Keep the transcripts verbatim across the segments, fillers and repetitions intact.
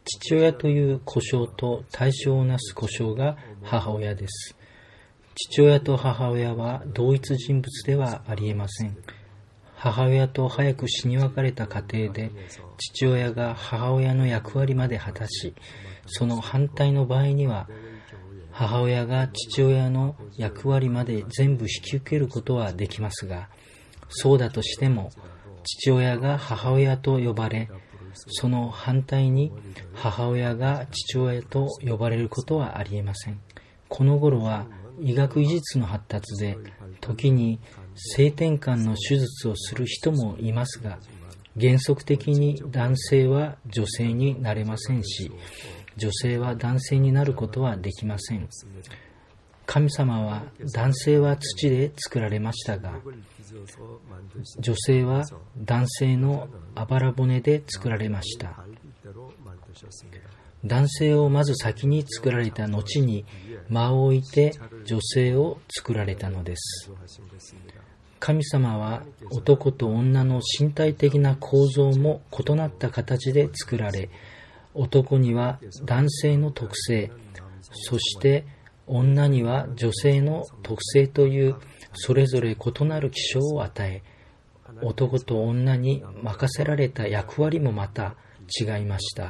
父親という呼称と対象をなす呼称が母親です。父親と母親は同一人物ではありえません。母親と早く死に別れた家庭で父親が母親の役割まで果たし、その反対の場合には母親が父親の役割まで全部引き受けることはできますが、そうだとしても父親が母親と呼ばれ、その反対に母親が父親と呼ばれることはありえません。この頃は医学技術の発達で、時に性転換の手術をする人もいますが、原則的に男性は女性になれませんし、女性は男性になることはできません。神様は男性は土で作られましたが、女性は男性のあばら骨で作られました。男性をまず先に作られた後に間を置いて女性を作られたのです。神様は男と女の身体的な構造も異なった形で作られ、男には男性の特性、そして女には女性の特性というそれぞれ異なる気象を与え、男と女に任せられた役割もまた違いました。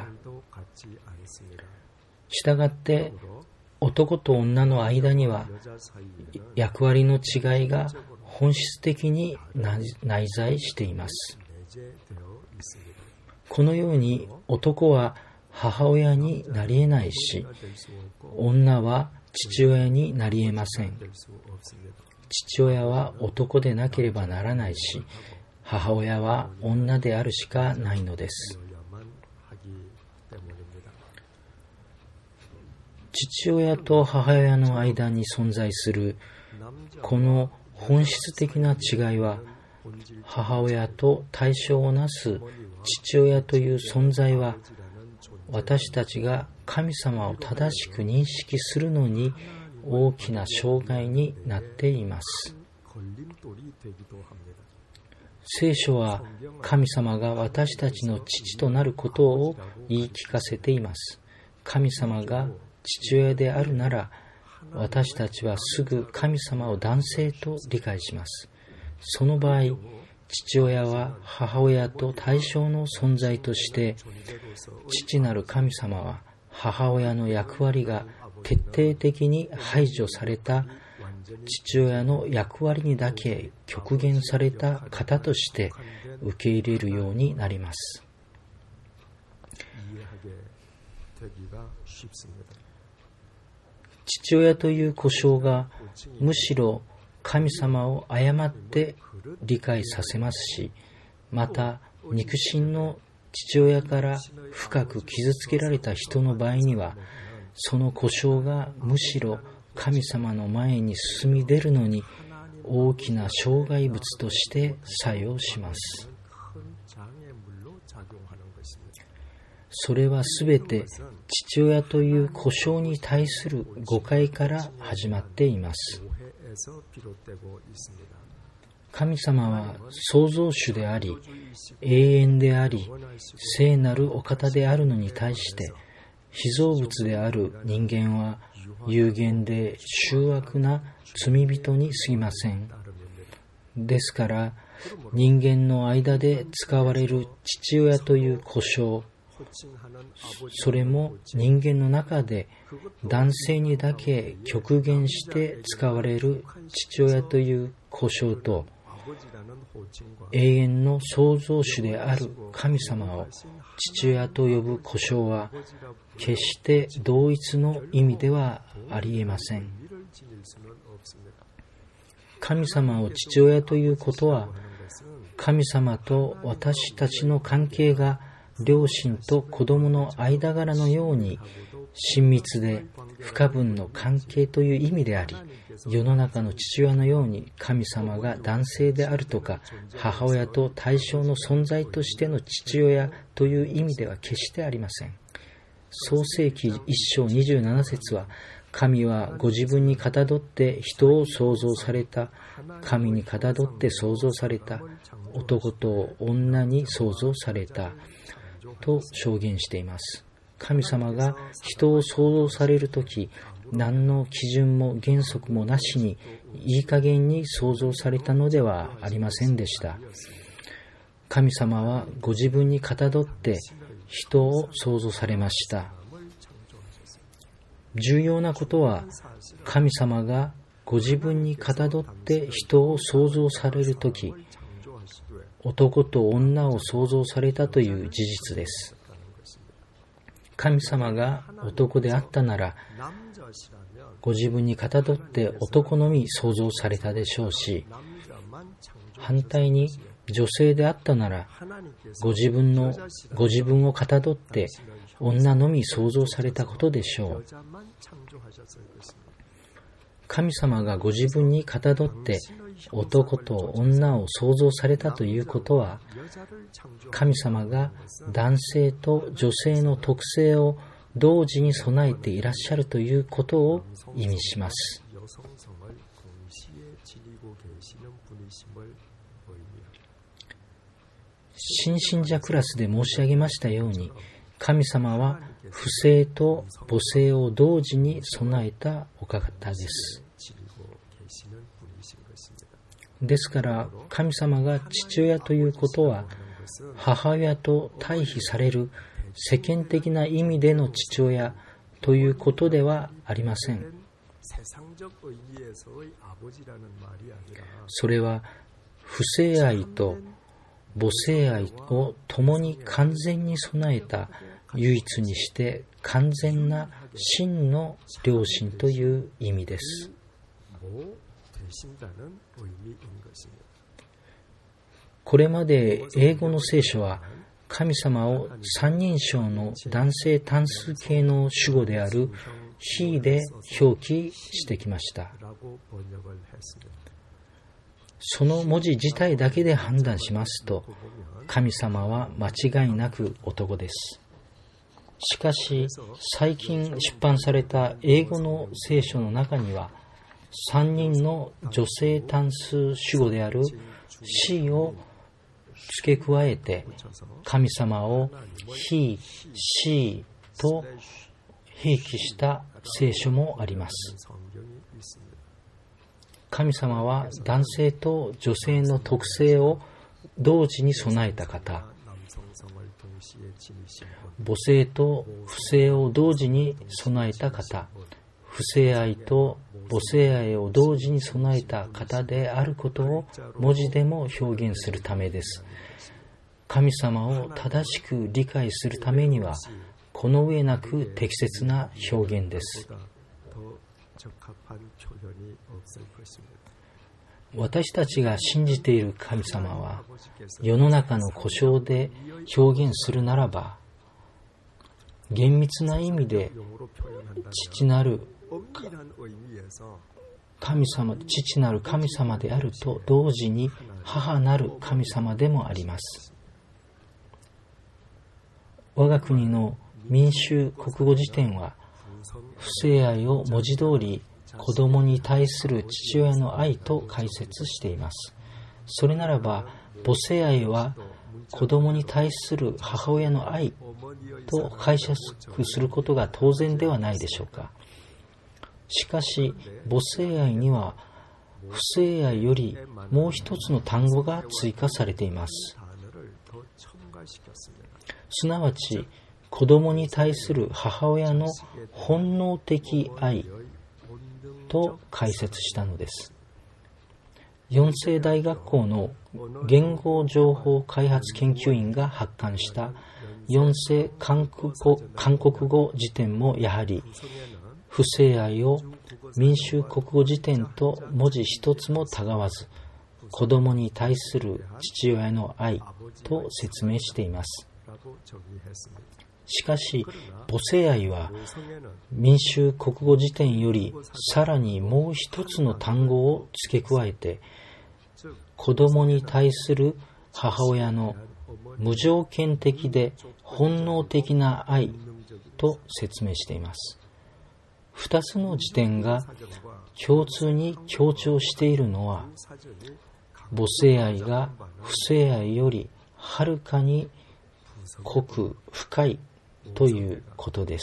したがって男と女の間には役割の違いが本質的に内在しています。このように男は母親になり得ないし、女は父親になり得ません。父親は男でなければならないし、母親は女であるしかないのです。父親と母親の間に存在するこの本質的な違いは、母親と対象をなす父親という存在は、私たちが神様を正しく認識するのに大きな障害になっています。聖書は神様が私たちの父となることを言い聞かせています。神様が父親であるなら、私たちはすぐ神様を男性と理解します。その場合、父親は母親と対象の存在として、父なる神様は母親の役割が徹底的に排除された父親の役割にだけ極限された方として受け入れるようになります。父親という呼称がむしろ神様を誤って理解させますし、また肉親の父親から深く傷つけられた人の場合には、その呼称がむしろ神様の前に進み出るのに大きな障害物として作用します。それはすべて父親という呼称に対する誤解から始まっています。神様は創造主であり、永遠であり、聖なるお方であるのに対して、被造物である人間は有限で醜悪な罪人に過ぎません。ですから、人間の間で使われる父親という呼称、それも人間の中で男性にだけ極限して使われる父親という呼称と、永遠の創造主である神様を父親と呼ぶ呼称は決して同一の意味ではありえません。神様を父親ということは、神様と私たちの関係が両親と子供の間柄のように親密で不可分の関係という意味であり、世の中の父親のように神様が男性であるとか、母親と対象の存在としての父親という意味では決してありません。創世記一章二十七節は、神はご自分にかたどって人を創造された。神にかたどって創造された。男と女に創造された。と証言しています。 神様が人を創造されるとき、何の基準も原則もなしにいい加減に創造されたのではありませんでした。神様はご自分にかたどって人を創造されました。重要なことは、神様がご自分にかたどって人を創造されるとき、男と女を創造されたという事実です。神様が男であったなら、ご自分にかたどって男のみ創造されたでしょうし、反対に女性であったなら、ご自分の、ご自分をかたどって女のみ創造されたことでしょう。神様がご自分にかたどって男と女を創造されたということは、神様が男性と女性の特性を同時に備えていらっしゃるということを意味します。新信者クラスで申し上げましたように、神様は父性と母性を同時に備えたお方です。ですから、神様が父親ということは、母親と対比される世間的な意味での父親ということではありません。それは、父性愛と母性愛を共に完全に備えた唯一にして完全な真の両親という意味です。これまで英語の聖書は神様を三人称の男性単数形の主語である He で表記してきました。その文字自体だけで判断しますと、神様は間違いなく男です。しかし、最近出版された英語の聖書の中には、三人の女性単数主語である She を付け加えて、神様を He、She と併記した聖書もあります。神様は男性と女性の特性を同時に備えた方、母性と父性を同時に備えた方、父性愛と母性愛を同時に備えた方であることを文字でも表現するためです。神様を正しく理解するためには、この上なく適切な表現です。私たちが信じている神様は、世の中の呼称で表現するならば、厳密な意味で父なる神様、父なる神様であると同時に母なる神様でもあります。我が国の民衆国語辞典は、父性愛を文字通り子供に対する父親の愛と解説しています。それならば、母性愛は子供に対する母親の愛と解釈することが当然ではないでしょうか。しかし、母性愛には父性愛よりもう一つの単語が追加されています。すなわち、子供に対する母親の本能的愛と解説したのです。四世大学校の言語情報開発研究員が発刊した四世韓国語、韓国語辞典もやはり父性愛を民衆国語辞典と文字一つもたがわず、子供に対する父親の愛と説明しています。しかし、母性愛は民衆国語辞典よりさらにもう一つの単語を付け加えて、子供に対する母親の無条件的で本能的な愛と説明しています。二つの辞典が共通に強調しているのは、母性愛が父性愛よりはるかに濃く深いということです。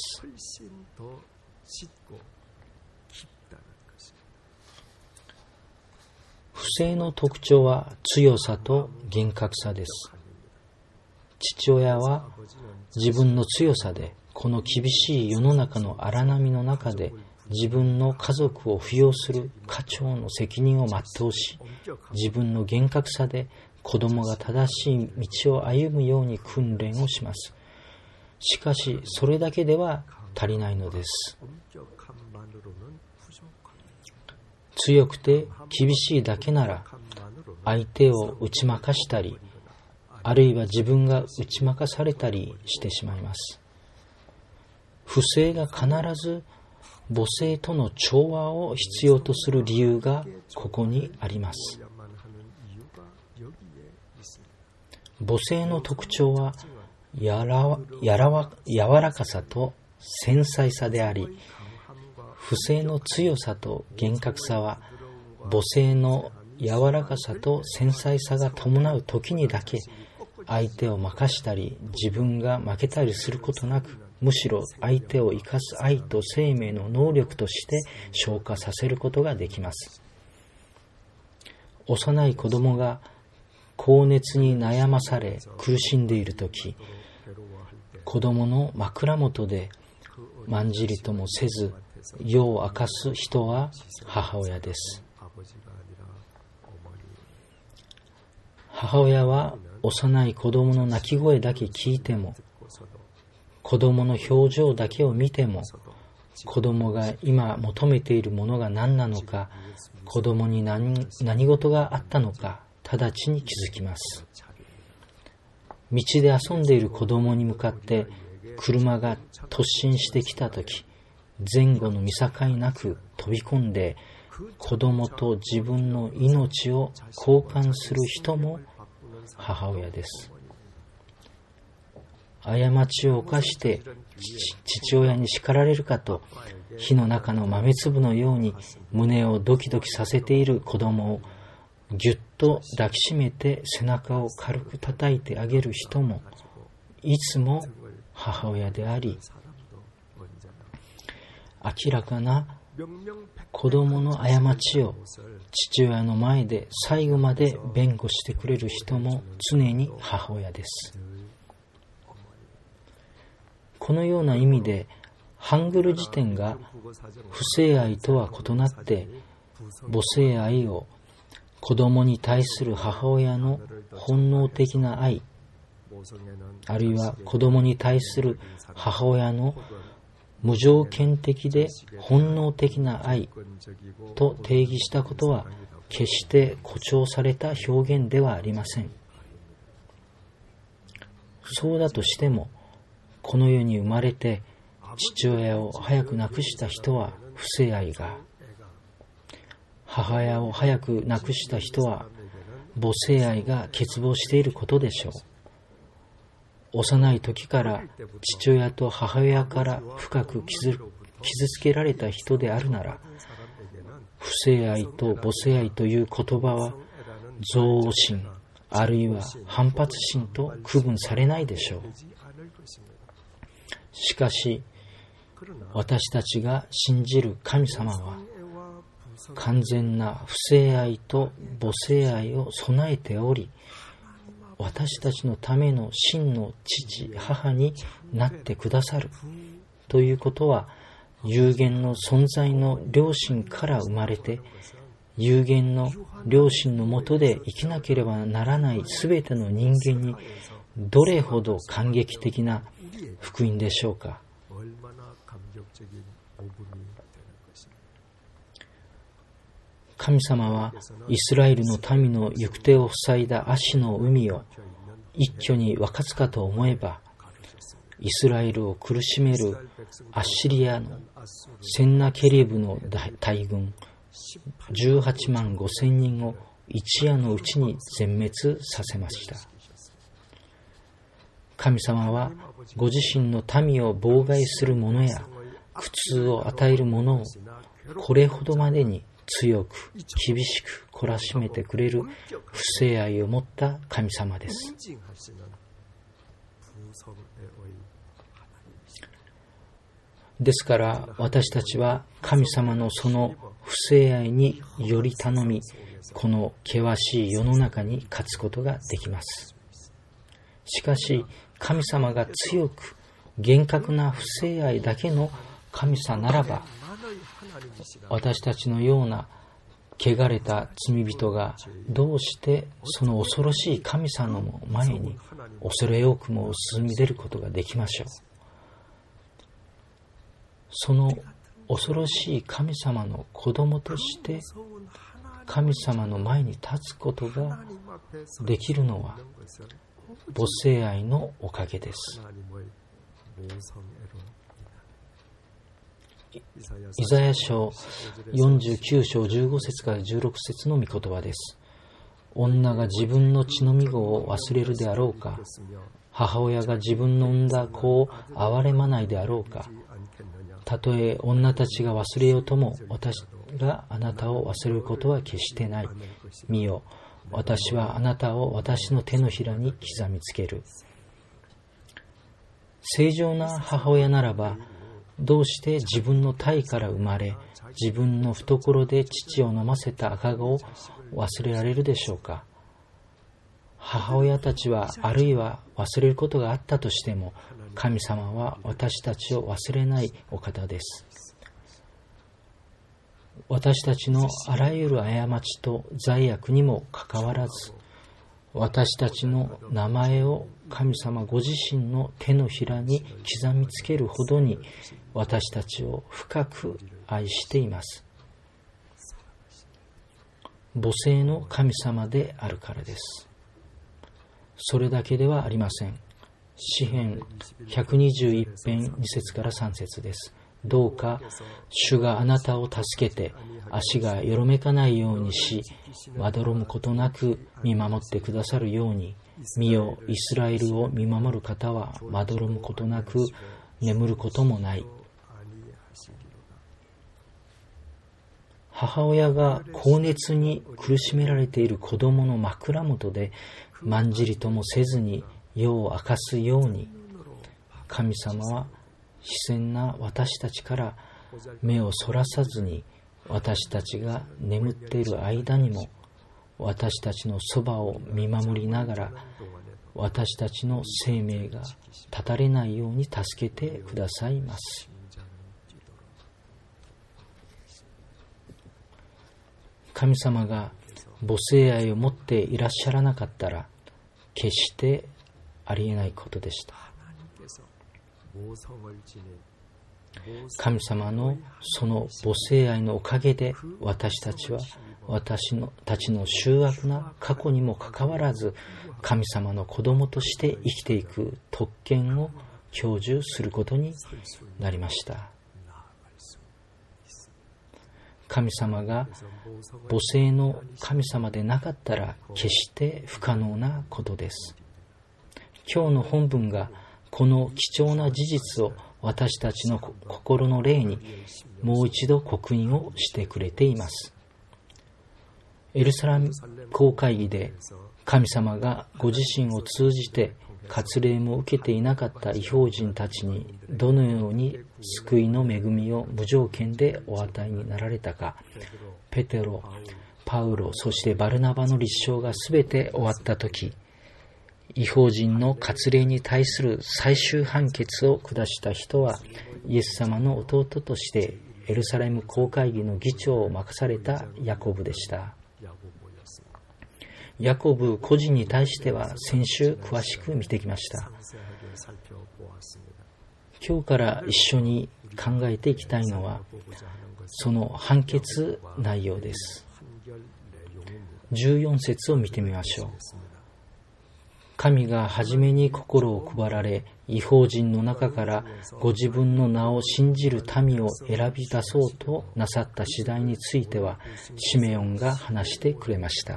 不正の特徴は強さと厳格さです。父親は自分の強さでこの厳しい世の中の荒波の中で自分の家族を扶養する家長の責任を全うし、自分の厳格さで子供が正しい道を歩むように訓練をします。しかしそれだけでは足りないのです。強くて厳しいだけなら相手を打ち負かしたり、あるいは自分が打ち負かされたりしてしまいます。不正が必ず母性との調和を必要とする理由がここにあります。母性の特徴はやらやらわ柔らかさと繊細さであり、不正の強さと厳格さは母性の柔らかさと繊細さが伴う時にだけ相手を任したり自分が負けたりすることなく、むしろ相手を生かす愛と生命の能力として昇華させることができます。幼い子供が高熱に悩まされ苦しんでいるとき、子供の枕元でまんじりともせず夜を明かす人は母親です。母親は幼い子供の泣き声だけ聞いても、子供の表情だけを見ても、子供が今求めているものが何なのか、子供に 何, 何事があったのか直ちに気づきます。道で遊んでいる子供に向かって車が突進してきたとき、前後の見境なく飛び込んで子供と自分の命を交換する人も母親です。過ちを犯して父親に叱られるかと、火の中の豆粒のように胸をドキドキさせている子供をぎゅっと抱きしめて背中を軽く叩いてあげる人もいつも母親であり、明らかな子供の過ちを父親の前で最後まで弁護してくれる人も常に母親です。このような意味でハングル辞典が不正愛とは異なって母性愛を子供に対する母親の本能的な愛、あるいは子供に対する母親の無条件的で本能的な愛と定義したことは決して誇張された表現ではありません。そうだとしても、この世に生まれて父親を早く亡くした人は不正愛が、母親を早く亡くした人は母性愛が欠乏していることでしょう。幼い時から父親と母親から深く傷つけられた人であるなら、不正愛と母性愛という言葉は憎悪心あるいは反発心と区分されないでしょう。しかし私たちが信じる神様は完全な不正愛と母性愛を備えており、私たちのための真の父母になってくださるということは、有限の存在の良心から生まれて有限の良心のもとで生きなければならないすべての人間にどれほど感激的な福音でしょうか。神様はイスラエルの民の行く手を塞いだ足の海を一挙に分かつかと思えば、イスラエルを苦しめるアッシリアのセンナケリブの大軍じゅうはちまんごせんにんを一夜のうちに全滅させました。神様はご自身の民を妨害する者や苦痛を与える者をこれほどまでに強く厳しく懲らしめてくれる不正愛を持った神様です。 ですから私たちは神様のその不正愛により頼み、この険しい世の中に勝つことができます。しかし神様が強く厳格な不正愛だけの神様ならば、私たちのような汚れた罪人がどうしてその恐ろしい神様の前に恐れ多くも進み出ることができましょう。その恐ろしい神様の子供として神様の前に立つことができるのは母性愛のおかげです。イザヤ書よんじゅうきゅう章じゅうご節からじゅうろく節の御言葉です。女が自分の血のみ子を忘れるであろうか、母親が自分の産んだ子を憐れまないであろうか。たとえ女たちが忘れようとも、私があなたを忘れることは決してない。見よ、私はあなたを私の手のひらに刻みつける。正常な母親ならば、どうして自分の胎から生まれ、自分の懐で乳を飲ませた赤子を忘れられるでしょうか。母親たちはあるいは忘れることがあったとしても、神様は私たちを忘れないお方です。私たちのあらゆる過ちと罪悪にもかかわらず、私たちの名前を神様ご自身の手のひらに刻みつけるほどに私たちを深く愛しています。母性の神様であるからです。それだけではありません。詩編ひゃくにじゅういち編に節からさん節です。どうか主があなたを助けて足がよろめかないようにし、まどろむことなく見守ってくださるように。見よ、イスラエルを見守る方はまどろむことなく眠ることもない。母親が高熱に苦しめられている子供の枕元でまんじりともせずに夜を明かすように、神様は視線な私たちから目をそらさずに、私たちが眠っている間にも私たちのそばを見守りながら、私たちの生命が絶たれないように助けてくださいます。神様が母性愛を持っていらっしゃらなかったら、決してありえないことでした。神様のその母性愛のおかげで、私たちは私のたちの醜悪な過去にもかかわらず、神様の子供として生きていく特権を享受することになりました。神様が母性の神様でなかったら決して不可能なことです。今日の本文がこの貴重な事実を私たちの心の霊にもう一度刻印をしてくれています。エルサレム公会議で神様がご自身を通じて割礼も受けていなかった異邦人たちにどのように救いの恵みを無条件でお与えになられたか、ペテロ、パウロ、そしてバルナバの立証がすべて終わったとき、異邦人の割礼に対する最終判決を下した人はイエス様の弟としてエルサレム公会議の議長を任されたヤコブでした。ヤコブ個人に対しては先週詳しく見てきました。今日から一緒に考えていきたいのはその判決内容です。じゅうよん節を見てみましょう。神が初めに心を配られ、異邦人の中からご自分の名を信じる民を選び出そうとなさった次第については、シメオンが話してくれました。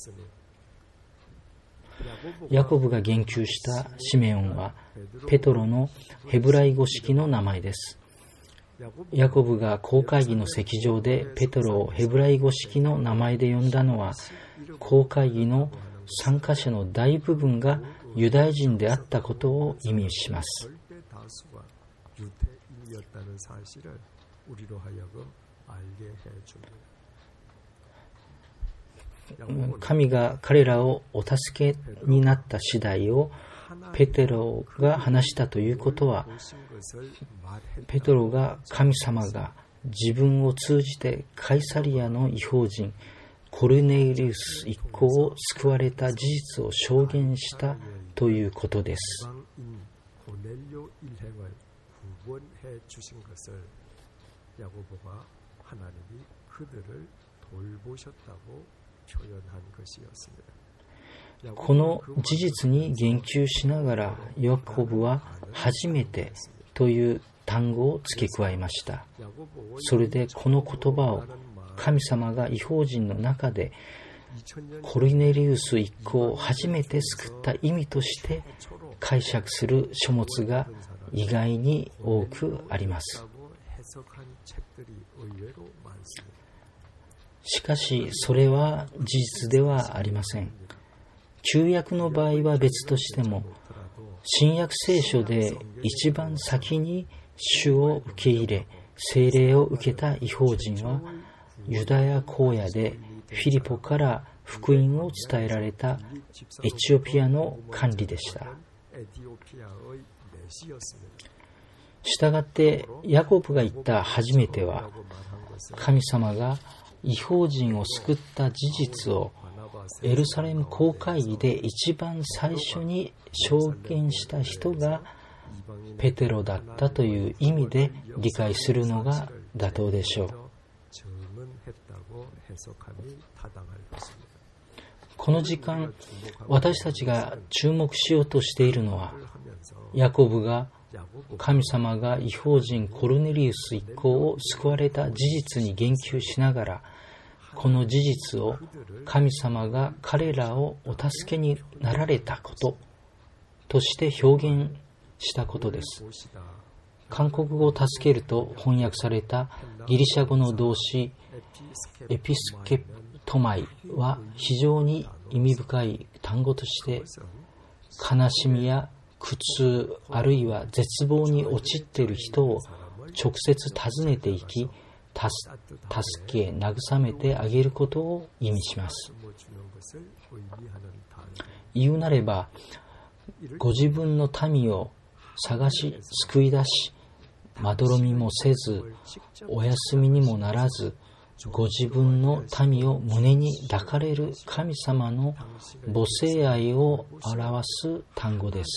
ヤコブが言及したシメオンは、ペトロのヘブライ語式の名前です。ヤコブが公会議の席上でペトロをヘブライ語式の名前で呼んだのは、公会議の参加者の大部分がユダヤ人であったことを意味します。 유태인이었다는 사실을 우리로 하여금 알게 해줍니다. 神が彼らをお助けになった次第をペテロが話したということは、ペテロが神様が自分を通じてカイサリアの異邦人コルネリウス一行を救われた事実を証言したということです。この事実に言及しながら、ヤコブは初めてという単語を付け加えました。それでこの言葉を神様が異邦人の中でコルネリウス一行を初めて救った意味として解釈する書物が意外に多くあります。しかしそれは事実ではありません。旧約の場合は別としても、新約聖書で一番先に主を受け入れ聖霊を受けた異邦人はユダヤ荒野でフィリポから福音を伝えられたエチオピアの管理でした。したがってヤコブが言った初めては、神様が異邦人を救った事実をエルサレム公会議で一番最初に証言した人がペテロだったという意味で理解するのが妥当でしょう。この時間、私たちが注目しようとしているのは、ヤコブが神様が異邦人コルネリウス一行を救われた事実に言及しながら、この事実を神様が彼らをお助けになられたこととして表現したことです。韓国語を助けると翻訳されたギリシャ語の動詞エピスケトマイは非常に意味深い単語として、悲しみや苦痛あるいは絶望に陥っている人を直接訪ねていき、助け慰めてあげることを意味します。言うなれば、ご自分の民を探し救い出し、まどろみもせずお休みにもならず、ご自分の民を胸に抱かれる神様の母性愛を表す単語です。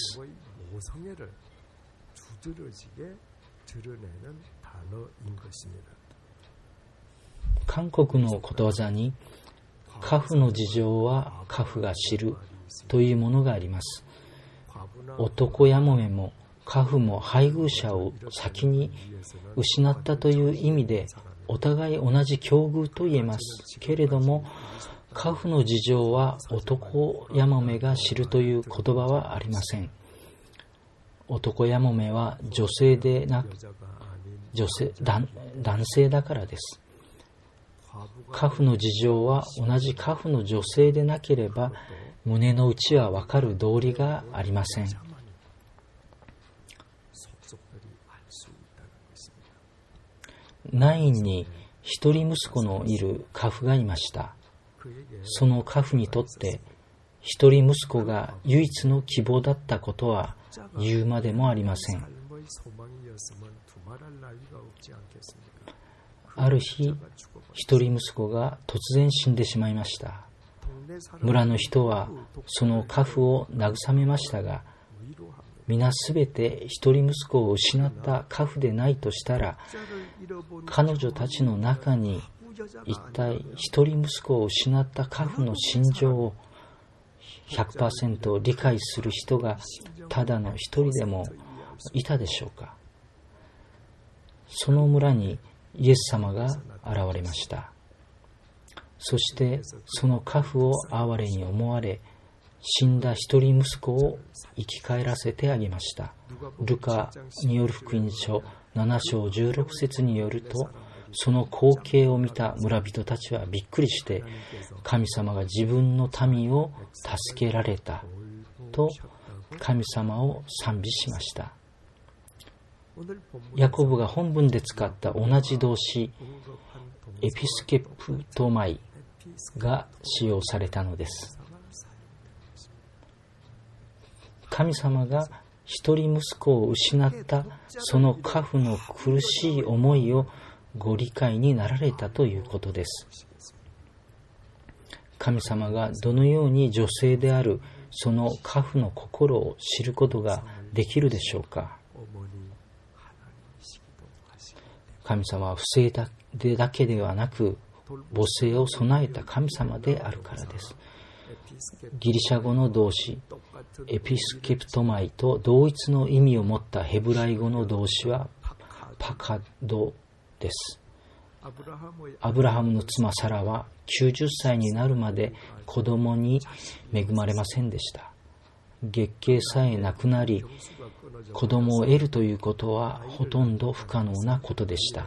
韓国のことわざに、家父の事情は家父が知るというものがあります。男やもめも家父も配偶者を先に失ったという意味でお互い同じ境遇と言えますけれども、家父の事情は男やもめが知るという言葉はありません。男やもめは女性でなく女性 男, 男性だからです。家父の事情は同じ家父の女性でなければ胸の内は分かる道理がありません。ナインに一人息子のいる家父がいました。その家父にとって一人息子が唯一の希望だったことは言うまでもありません。ある日、一人息子が突然死んでしまいました。村の人はその家父を慰めましたが、皆すべて一人息子を失った家父でないとしたら、彼女たちの中に一体一人息子を失った家父の心情を ひゃくパーセント 理解する人がただの一人でもいたでしょうか。その村にイエス様が現れました。そしてその家父を哀れに思われ、死んだ一人息子を生き返らせてあげました。ルカによる福音書なな章じゅうろく節によると、その光景を見た村人たちはびっくりして、神様が自分の民を助けられたと神様を賛美しました。 ヤコブが本文で使った同じ動詞エピスケプトマイが使用されたのです。神様が一人息子を失ったその家父の苦しい思いをご理解になられたということです。神様がどのように女性であるその家父の心を知ることができるでしょうか。神様は不正だけではなく母性を備えた神様であるからです。ギリシャ語の動詞エピスケプトマイと同一の意味を持ったヘブライ語の動詞はパカドです。アブラハムの妻サラはきゅうじゅっさいになるまで子供に恵まれませんでした。月経さえなくなり子供を得るということはほとんど不可能なことでした。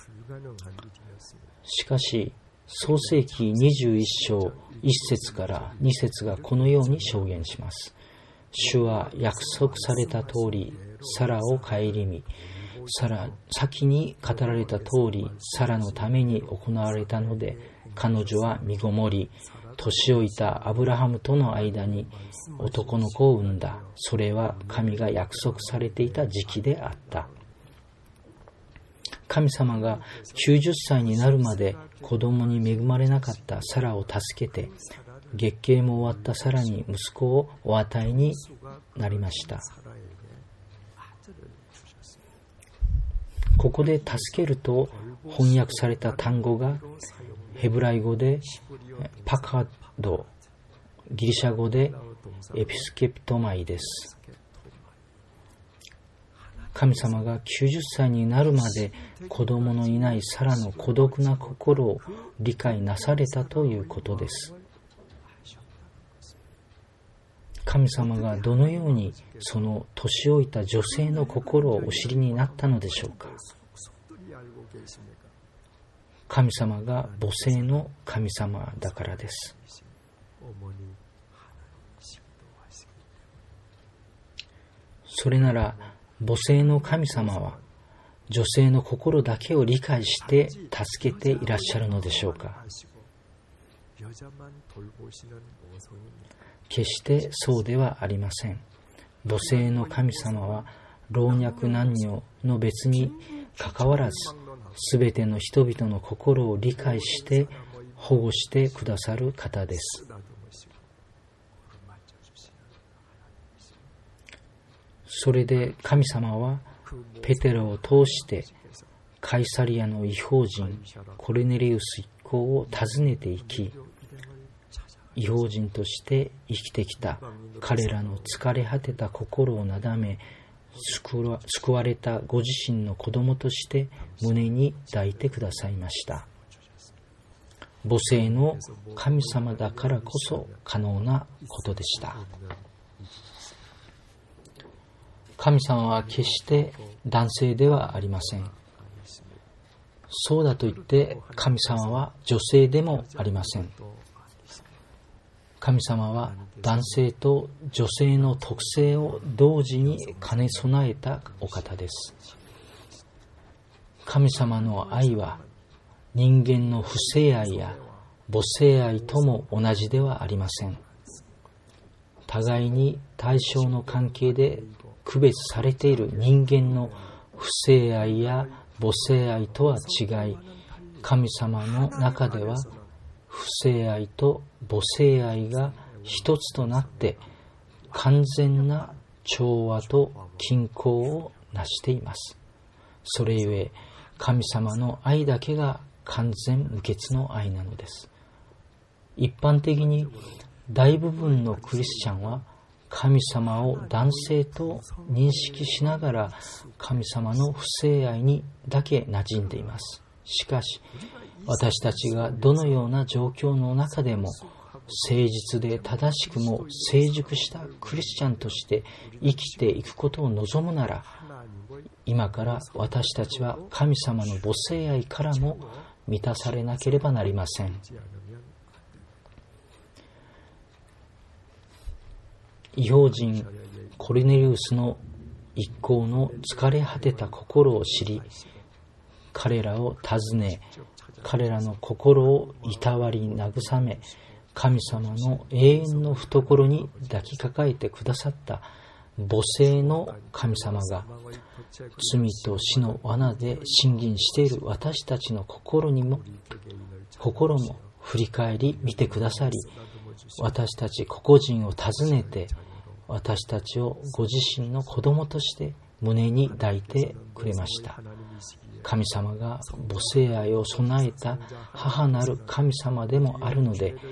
しかし創世記にじゅういっ章いっ節からに節がこのように証言します。主は約束された通りサラを顧み、サラ先に語られた通りサラのために行われたので、彼女は身ごもり年老いたアブラハムとの間に男の子を産んだ。それは神が約束されていた時期であった。神様がきゅうじゅっさいになるまで子供に恵まれなかったサラを助けて、月経も終わったサラに息子をお与えになりました。ここで助けると翻訳された単語がヘブライ語でパカド、ギリシャ語でエピスケプトマイです。神様がきゅうじゅっさいになるまで子供のいないサラの孤独な心を理解なされたということです。神様がどのようにその年老いた女性の心をお知りになったのでしょうか。神様が母性の神様だからです。それなら母性の神様は女性の心だけを理解して助けていらっしゃるのでしょうか。決してそうではありません。母性の神様は老若男女の別にかかわらず、すべての人々の心を理解して保護してくださる方です。それで神様はペテロを通してカイサリアの異邦人コルネリウス一行を訪ねていき、異邦人として生きてきた彼らの疲れ果てた心をなだめ、救われたご自身の子供として胸に抱いてくださいました。母性の神様だからこそ可能なことでした。神様は決して男性ではありません。そうだと言って神様は女性でもありません。神様は男性と女性の特性を同時に兼ね備えたお方です。神様の愛は人間の不正愛や母性愛とも同じではありません。互いに対象の関係で区別されている人間の不正愛や母性愛とは違い、神様の中では不正愛と母性愛が一つとなって完全な調和と均衡を成しています。それゆえ神様の愛だけが完全無欠の愛なのです。一般的に大部分のクリスチャンは神様を男性と認識しながら神様の不正愛にだけ馴染んでいます。しかし私たちがどのような状況の中でも誠実で正しくも成熟したクリスチャンとして生きていくことを望むなら、今から私たちは神様の母性愛からも満たされなければなりません。異邦人コルネリウスの一行の疲れ果てた心を知り、彼らを訪ね、彼らの心をいたわり慰め、神様の永遠の懐に抱きかかえてくださった母性の神様が、罪と死の罠で審議している私たちの心にも、心も振り返り見てくださり、私たち個々人を訪ねて、私たちをご自身の子供として胸に抱いてくれました。神様が母性愛を備えた母なる神様でもあるので、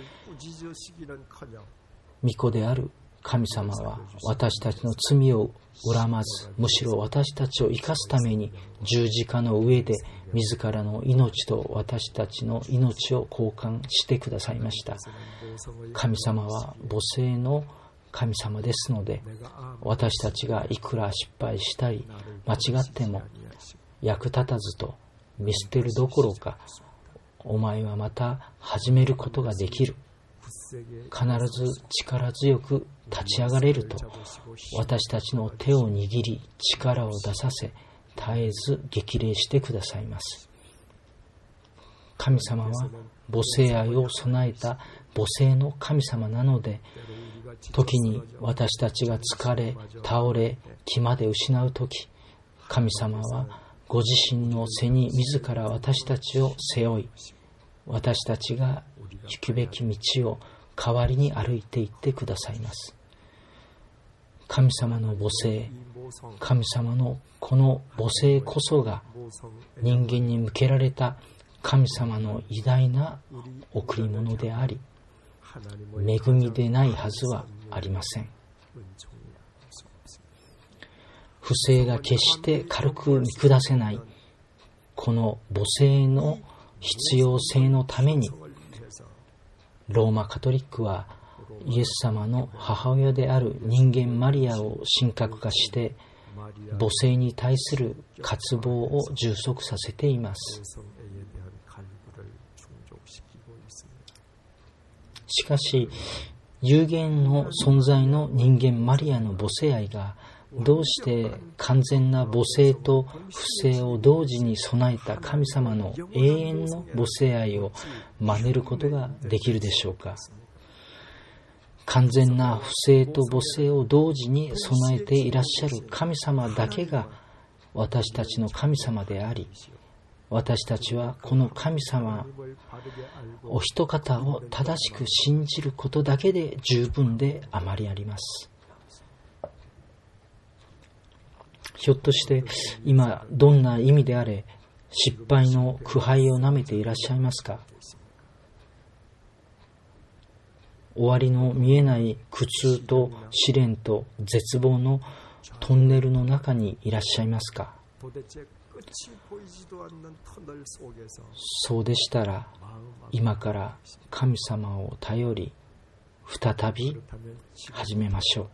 御子である神様は私たちの罪を恨まず、むしろ私たちを生かすために十字架の上で自らの命と私たちの命を交換してくださいました。神様は母性の神様ですので、私たちがいくら失敗したり間違っても役立たずと見捨てるどころか、お前はまた始めることができる、必ず力強く立ち上がれると、私たちの手を握り力を出させ、絶えず激励してくださいます。神様は母性愛を備えた母性の神様なので、時に私たちが疲れ、倒れ、気まで失う時、神様はご自身の背に自ら私たちを背負い、私たちが行くべき道を代わりに歩いていってくださいます。神様の母性、神様のこの母性こそが人間に向けられた神様の偉大な贈り物であり、恵みでないはずはありません。不正が決して軽く見下せないこの母性の必要性のために、ローマカトリックはイエス様の母親である人間マリアを神格化して母性に対する渇望を充足させています。しかし有限の存在の人間マリアの母性愛がどうして完全な母性と不正を同時に備えた神様の永遠の母性愛を真似ることができるでしょうか。完全な不正と母性を同時に備えていらっしゃる神様だけが私たちの神様であり、私たちはこの神様お一方を正しく信じることだけで十分であまりあります。ひょっとして今どんな意味であれ失敗の苦杯をなめていらっしゃいますか。終わりの見えない苦痛と試練と絶望のトンネルの中にいらっしゃいますか。そうでしたら今から神様を頼り再び始めましょう。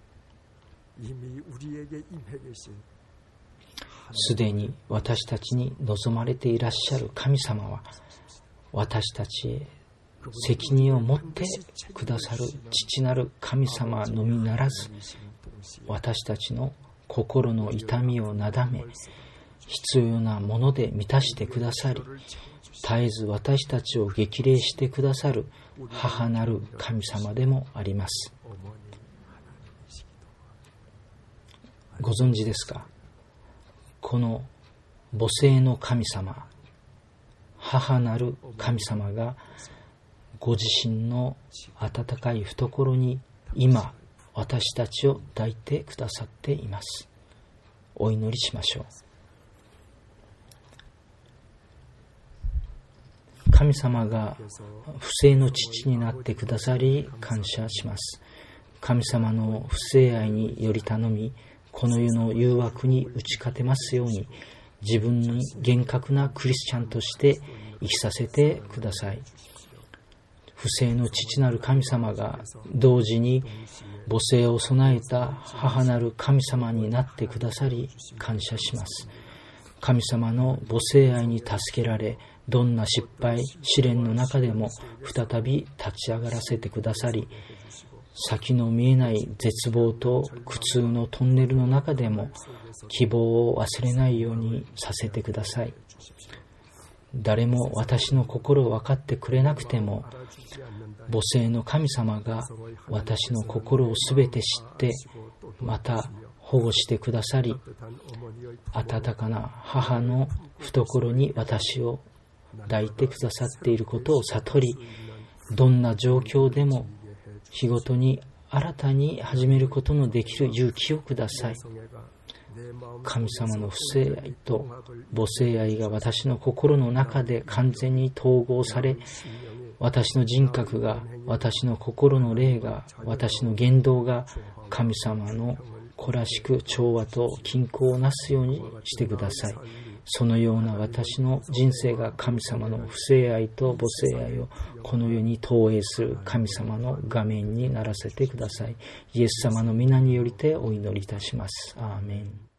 すでに私たちに望まれていらっしゃる神様は私たちへ責任を持ってくださる父なる神様のみならず、私たちの心の痛みをなだめ必要なもので満たしてくださり、絶えず私たちを激励してくださる母なる神様でもあります。ご存知ですか。この母性の神様、母なる神様がご自身の温かい懐に今私たちを抱いてくださっています。お祈りしましょう。神様が不正の父になってくださり感謝します。神様の不正愛により頼み、この世の誘惑に打ち勝てますように、自分に厳格なクリスチャンとして生きさせてください。不正の父なる神様が同時に母性を備えた母なる神様になってくださり感謝します。神様の母性愛に助けられ、どんな失敗、試練の中でも再び立ち上がらせてくださり、 先の見えない絶望と苦痛のトンネルの中でも希望を忘れないようにさせてください。誰も私の心を分かってくれなくても、母性の神様が私の心をすべて知って、また保護してくださり、温かな母の懐に私を抱いてくださっていることを悟り、どんな状況でも日ごとに新たに始めることのできる勇気をください。神様の不正愛と母性愛が私の心の中で完全に統合され、私の人格が、私の心の霊が、私の言動が神様の子らしく調和と均衡をなすようにしてください。そのような私の人生が神様の不正愛と母性愛をこの世に投影する神様の画面にならせてください。イエス様の皆によりてお祈りいたします。アーメン。